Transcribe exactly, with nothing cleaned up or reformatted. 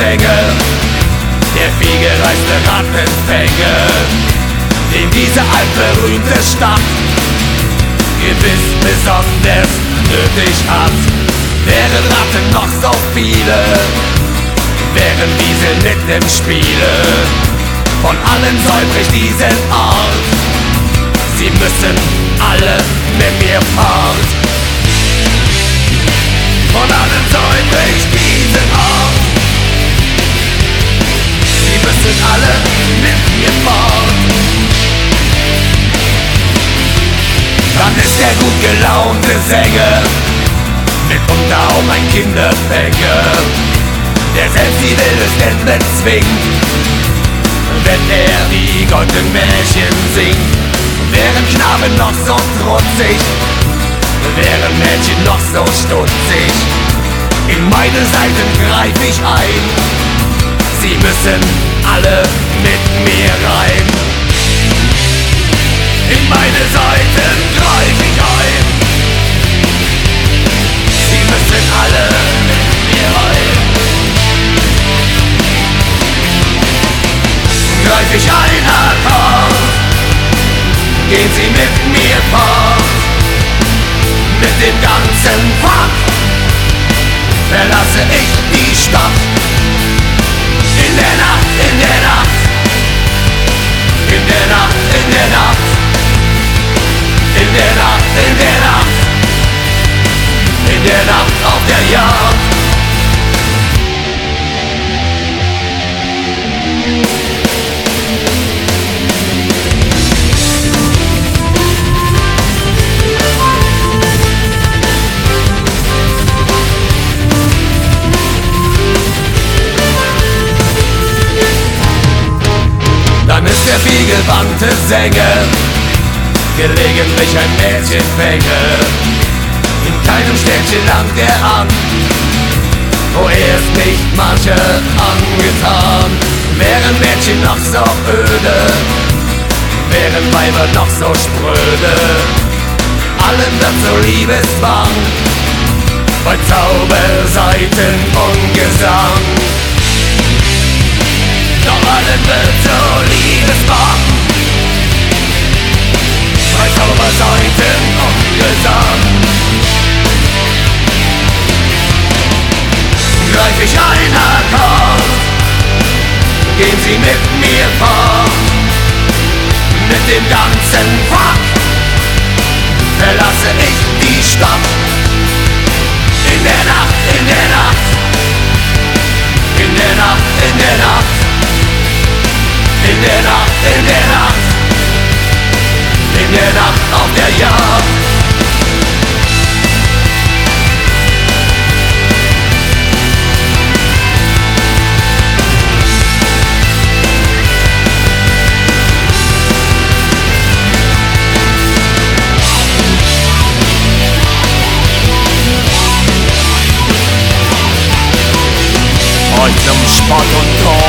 Sänger, der vielgereiste Rattenfänger, den diese altberühmte Stadt gewiss besonders nötig hat. Wären Ratten noch so viele, wären diese nicht im Spiele. Von allen säubrig diesen Ort, sie müssen alle mit mir fort. Von allen säubrig diesen Ort, sie müssen alle mit mir fort. Dann ist der gut gelaunte Sänger mitunter auch ein Kinderfänger, der selbst die Wildesten bezwingt, wenn er die goldenen Märchen singt. Wären Knaben noch so trutzig, wären Mädchen noch so stutzig, in meine Seiten greif ich ein, sie müssen alle mit mir rein. In meine Seiten greif ich ein, sie müssen alle mit mir rein. Greif ich ein Akkord, gehen sie mit mir fort. Mit dem ganzen Pack verlasse ich die Stadt. In der Nacht, in der Nacht, in der Nacht, in der Nacht, in der Nacht, in der Nacht, in der Nacht auf der Jagd. Dann ist der vielgewandte Sänger gelegentlich ein Mädchenfänger. In keinem Städtchen langt er an, wo er es nicht manche angetan. Wären Mädchen noch so öde, wären Weiber noch so spröde, allen wird so Liebeswahn bei Zauberseiten und Gesang. Doch allen wird so Liebeswahn bei Zauberseiten und Gesang. Greif ich ein Akkord, gehen sie mit mir fort. Mit dem ganzen Pack verlasse ich die Stadt. In der Nacht, in der Nacht, in der Nacht, in der Nacht, in der Nacht, in der Nacht, in der Nacht auf der Jagd. Heute zum Spott und Tor